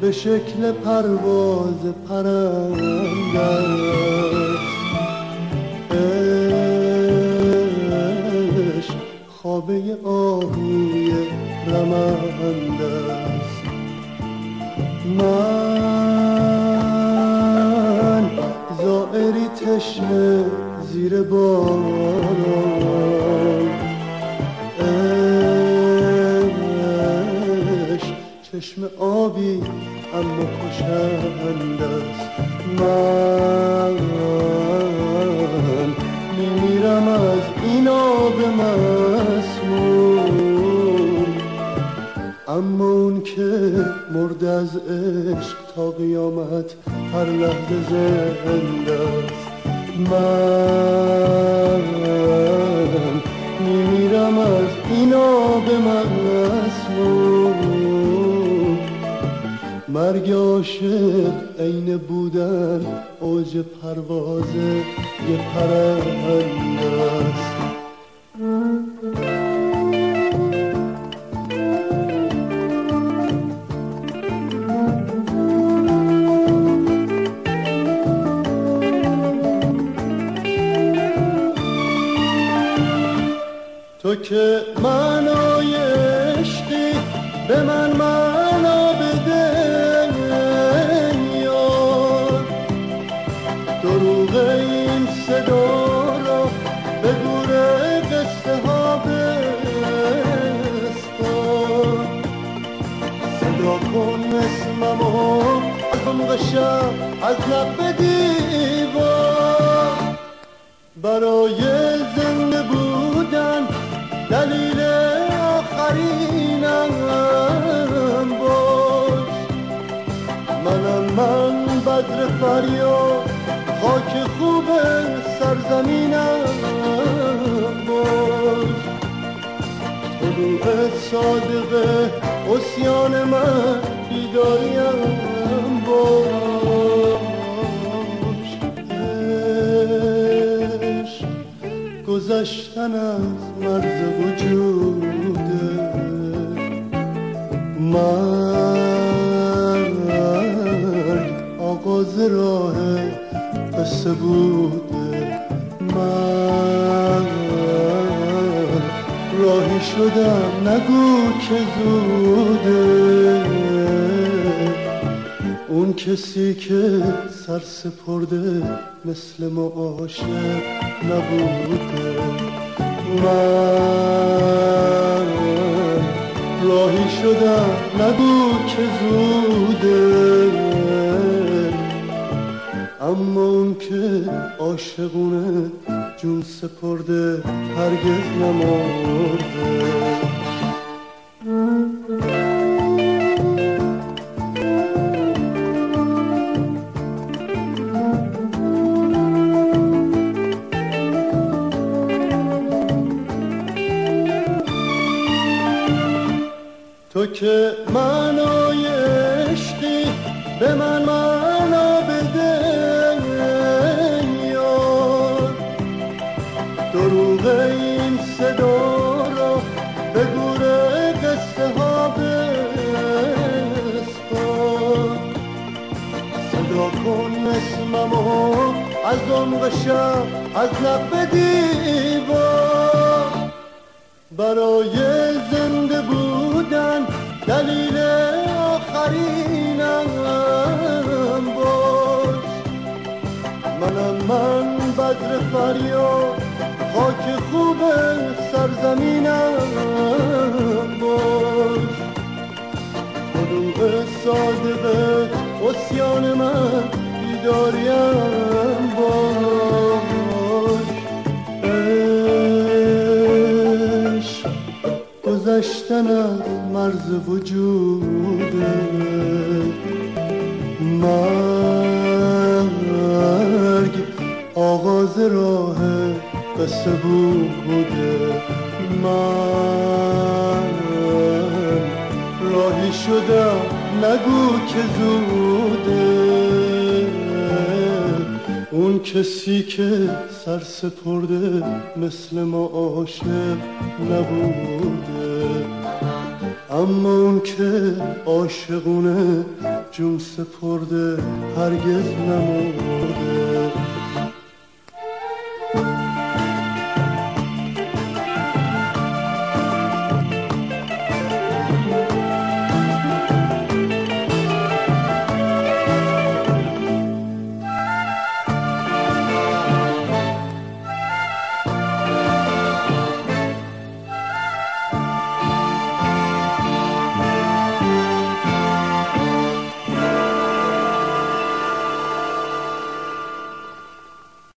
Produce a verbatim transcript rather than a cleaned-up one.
به شکل پرواز پرنده است. عشق خوابه آهوی رمنده است. من زائری تشنه زیر باران، عشق چشم آبی اما کشنده است. من میمیرم از این آب مسموم، اما اون که مرد از عشق تا قیامت هر لحظه زنده است. من میمیرم از این آب مسموم. مرگ عاشق عین بودن اوج پرواز یه پرنده است. تو که معنای عشقی به من معنا بده یار، دروغ این صدا را به گوره قصه ها بستان. صدا کن اسممو از عمق شب از لب دیوار. برای زنده بودن دلیل آخرینم باش. منم من بدر فریاد خاک خوب سرزمینم باش. طلوع صادقه عصیان من بیداریم باش. عشق گذشتن از مرز وجوده، مرگ آغاز راه قصه بوده. من راهی شدم نگو که زوده، اون کسی که سر سپرده مثل ما عاشق نبوده. من راهی شدم نگو که زوده، اما اون که عاشقونه جون سپرده هرگز نمرده. تو که معنای عشقی به من معنا بده یار، دروغ این صدا را به گوره قصه ها بسپار. صدا کن اسممو از عمق شب از لب دیوار. برای زنده بودن دلیل آخرینم باش. منم من بدر فریاد خاک خوب سرزمینم باش. طلوع صادقه عصیان من بیداریم باش. عشق گذشتن از مرز وجوده، مرگ آغاز راه قصه بوده. من راهی شدم نگو که زوده، اون کسی که سر سپرده مثل ما عاشق نبوده. اما اون که عاشقونه جون سپرده هرگز نمرده